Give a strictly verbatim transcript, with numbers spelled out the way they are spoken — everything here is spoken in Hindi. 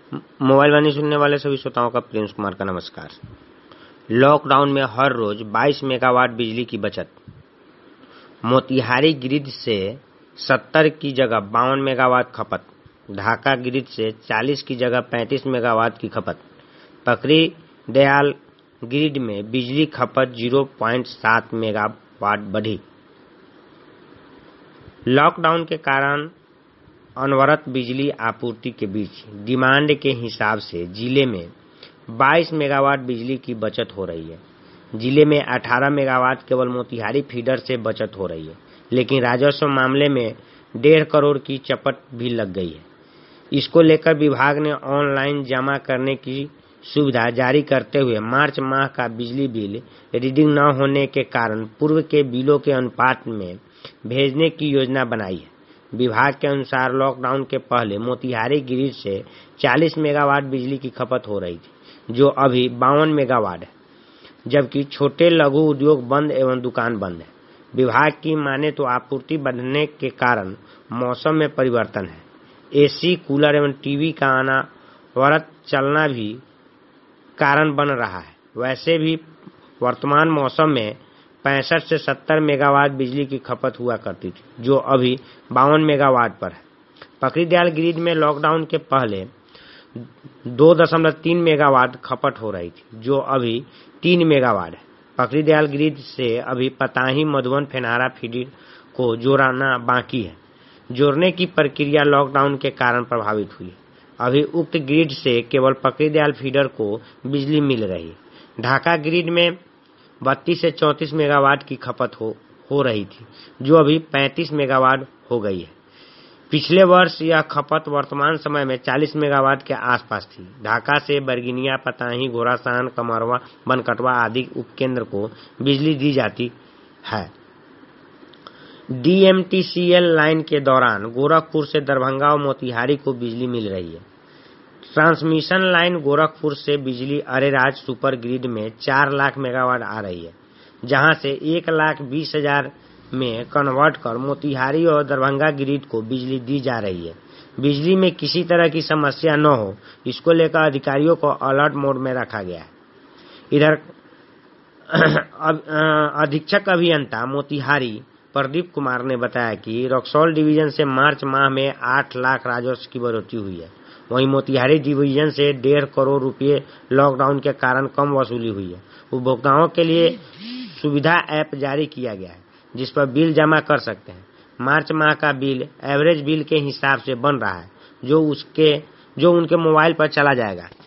मोबाइल वाणी सुनने वाले सभी श्रोताओं का प्रिंस कुमार का नमस्कार। लॉकडाउन में हर रोज बाईस मेगावाट बिजली की बचत। मोतिहारी ग्रिड से सत्तर की जगह बावन मेगावाट खपत। ढाका ग्रिड से चालीस की जगह पैंतीस मेगावाट की खपत। पकड़ी दयाल ग्रिड में बिजली खपत शून्य पॉइंट सात मेगावाट बढ़ी। लॉकडाउन के कारण अनवरत बिजली आपूर्ति के बीच डिमांड के हिसाब से जिले में बाईस मेगावाट बिजली की बचत हो रही है। जिले में अठारह मेगावाट केवल मोतिहारी फीडर से बचत हो रही है, लेकिन राजस्व मामले में डेढ़ करोड़ की चपट भी लग गई है। इसको लेकर विभाग ने ऑनलाइन जमा करने की सुविधा जारी करते हुए मार्च माह का बिजली बिल रीडिंग न होने के कारण पूर्व के बिलों के अनुपात में भेजने की योजना बनाई है। विभाग के अनुसार लॉकडाउन के पहले मोतिहारी ग्रिड से चालीस मेगावाट बिजली की खपत हो रही थी, जो अभी बावन मेगावाट है, जबकि छोटे लघु उद्योग बंद एवं दुकान बंद है। विभाग की माने तो आपूर्ति बढ़ने के कारण मौसम में परिवर्तन है। एसी, कूलर एवं टीवी का अनवरत चलना भी कारण बन रहा है। वैसे भी वर्तमान मौसम में पैंसठ से सत्तर मेगावाट बिजली की खपत हुआ करती थी, जो अभी बावन मेगावाट पर है। पकड़ी दयाल ग्रिड में लॉकडाउन के पहले दो दशमलव तीन मेगावाट खपत हो रही थी, जो अभी तीन मेगावाट है। पकड़ी दयाल ग्रिड से अभी पताही, मधुबन, फेनहारा फीडर को जोड़ना बाकी है। जोड़ने की प्रक्रिया लॉकडाउन के कारण प्रभावित हुई। अभी उक्त ग्रिड से केवल पकड़ी दयाल फीडर को बिजली मिल रही है। ढाका ग्रिड में बत्तीस से चौंतीस मेगावाट की खपत हो, हो रही थी, जो अभी पैंतीस मेगावाट हो गई है। पिछले वर्ष यह खपत वर्तमान समय में चालीस मेगावाट के आसपास थी। ढाका से बरगिनिया, पताही, घोड़ासान, कमरवा, बनकटवा आदि उपकेंद्र को बिजली दी जाती है। डीएमटीसीएल लाइन के दौरान गोरखपुर से दरभंगा और मोतिहारी को बिजली मिल रही है। ट्रांसमिशन लाइन गोरखपुर से बिजली अरेराज सुपर ग्रिड में चार लाख मेगावाट आ रही है, जहां से एक लाख बीस हजार में कन्वर्ट कर मोतिहारी और दरभंगा ग्रिड को बिजली दी जा रही है। बिजली में किसी तरह की समस्या न हो, इसको लेकर अधिकारियों को अलर्ट मोड में रखा गया है। इधर अधीक्षक अभियंता मोतिहारी प्रदीप कुमार ने बताया कि रक्सौल डिवीजन से मार्च माह में आठ लाख राजस्व की बढ़ोतरी हुई है। वहीं मोतिहारी डिवीजन से डेढ़ करोड़ रुपए लॉकडाउन के कारण कम वसूली हुई है। उपभोक्ताओं के लिए सुविधा ऐप जारी किया गया है, जिस पर बिल जमा कर सकते हैं। मार्च माह का बिल एवरेज बिल के हिसाब से बन रहा है, जो उसके जो उनके मोबाइल पर चला जाएगा।